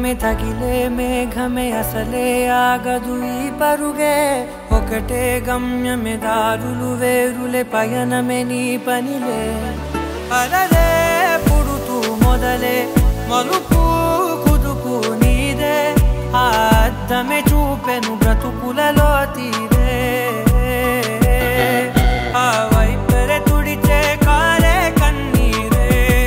వేగమే తగిలే మేఘమే అసలే ఆగదు ఈ పరుగే ఒకటే గమ్యమే దారులు వేరులే పయనమే నీ పనిలే అలలే పుడుతూ మొదలే మలుపు కుదుపు నీదే ఆ అద్దమే చూపెను బ్రతుకులలో తీరే ఆ వైపరే తుడిచే కాలే కన్నీరే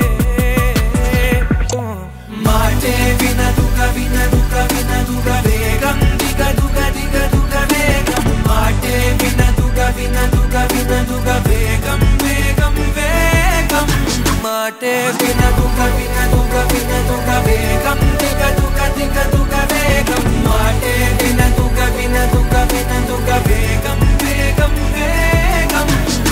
మాటే వినదుగ వినదుగ వినదుగ వేగం దిగదుగ దిగదుగ వేగం మాటే వినదుగ వినదుగ వినదుగ వేగం వేగం వేగం మాటే వినదుగ వినదుగ వినదుగ వేగం దిగదుగ దిగదుగ వేగం మాటే వినదుగ వినదుగ వినదుగ వేగం వేగం వేగం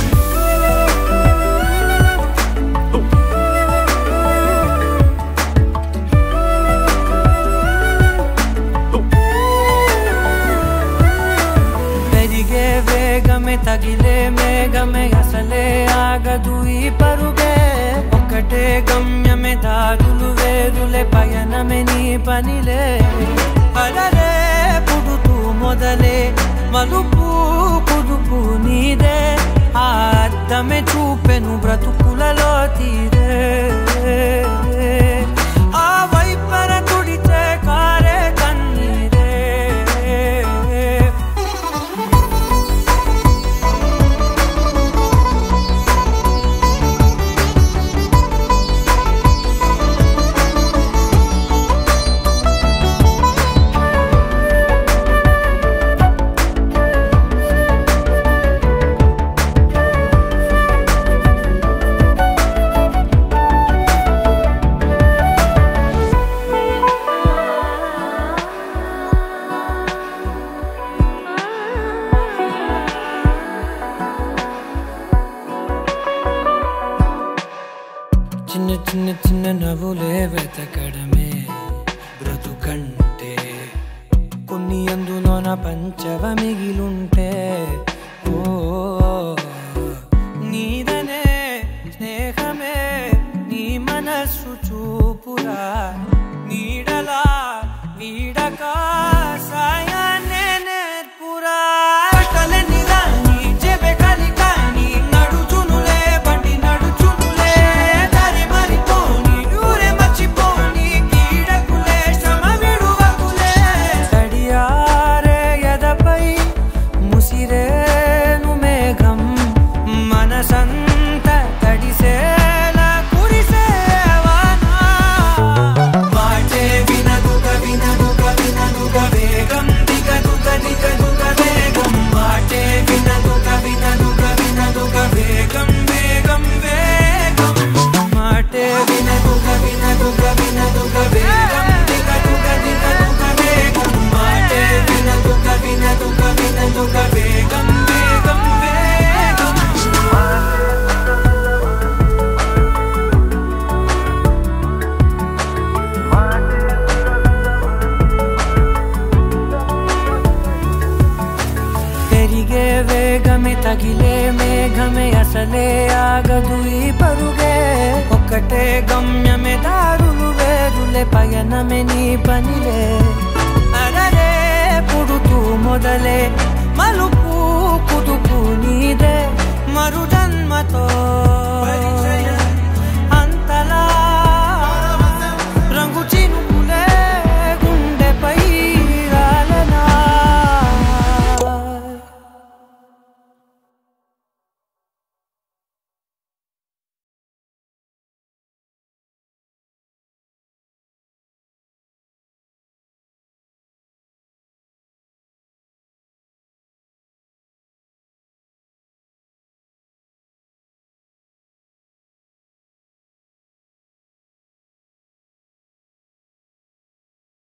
పెరిగే వేగమే తగిలే మేఘమే అసలే ఆగదు ఈ పరుగే ఒకటే గమ్యమే దారులు వేరులే పయనమే నీ పనిలే అలలే పుడుతూ మొదలే మలుపు కుదుపు నీదే ఆ అద్దమే చూపెను బ్రతుకులలో తీరే ఆ వైపర తుడిచే కారే కన్నీరే చిన్న చిన్న చిన్న నవ్వులే వెతకడమే బ్రతుకంటే కొన్ని అందులోన పంచవ మిగిలుంటే ఓ నీదనే స్నేహమే నీ మనస్సు చూపురా నీడలా వీడక సాయాన్నే నేర్పురా కలని రాని చెబె కలి కాని నడుచునులే బండి నడుచునులే దారి మరిపోని ఊరే మర్చిపోని కీడకులే శ్రమ విడువకులే తడియారే ఎదపై ముసిరేను మేఘం మనసంత తడిసేలా కురిసేవానా మాటే వినదుగ వినదుగ వినదుగ వేగం దిగదుగ దిగదుగ వేగం మాటే వినదుగ వినదుగ వినదుగ వేగం వేగం వేగం మాటే వినదుగ వినదుగ వినదుగ వేగం దిగదుగ దిగదుగ వేగం మాటే వినదుగ వినదుగ వినదుగ వేగం వేగం వేగం పెరిగే వేగమే తగిలే మేఘమే అసలే ఆగదు ఈ పరుగే ఒకటే గమ్యమే దారులు వేరులే పయనమే నీ పనిలే అలలే పుడుతూ మొదలే మలుపు కుదుపు నీదే మరుద